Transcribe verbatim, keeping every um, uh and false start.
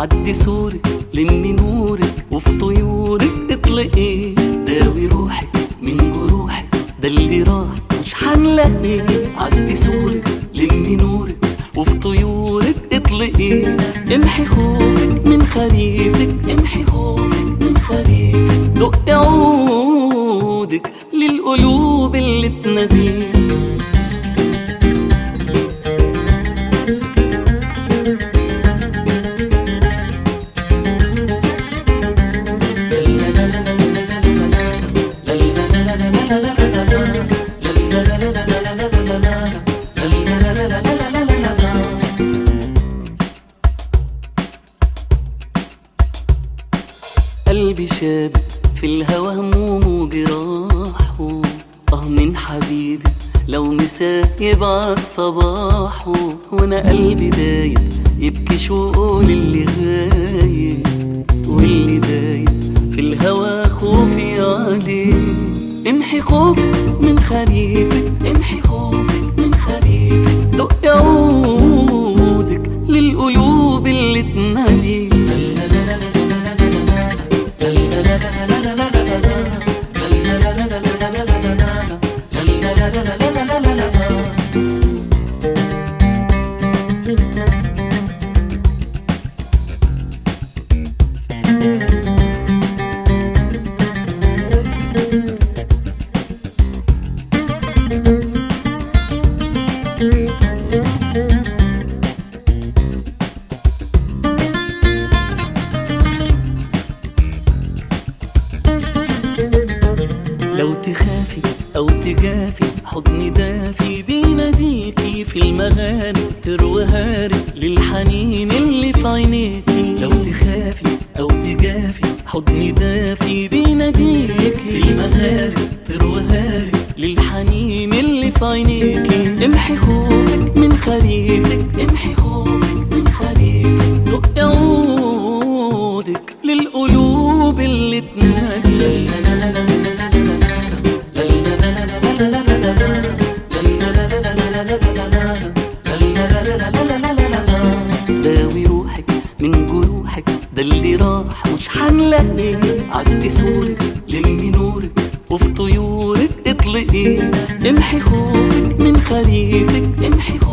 عدي صورك لمي نورك وفي طيورك اطلقي، داوي روحك من جروحك ده اللي راح مش حنلاقي. عدي صورك لمي نورك وفي طيورك اطلقي، امحي خوفك من خريفك، امحي خوفك من خريفك. دق عودك للقلوب اللي تناديك. قلبي شاب في الهوى هموم وجراحه، اه من حبيبي لو مساه يبعت صباحه. وانا قلبي دايب يبكي شوقه للي غايب، واللي دايب في الهوى خوفي عليه. امحي خوفك من خريفك، امحي خوفك من خريفك. دق عودك للقلوب اللي تناديك. لو تخافي أو تجافي حضني دافي بيناديكي، في المغارب تروي هارب للحنين اللي في عينيكي. لو تخافي أو تجافي حضني دافي بيناديكي، في المغارب تروي هارب للحنين اللي في عينيكي. امحي خوفك من خريفك، امحي خوفك من خريفك. دق عودك للقلوب اللي تناديك. داوي روحك من جروحك ده اللي راح مش حنلاقي. عدي صورك لمي نورك وفي طيورك اطلقي، امحي خوفك من خريفك، امحي خوفك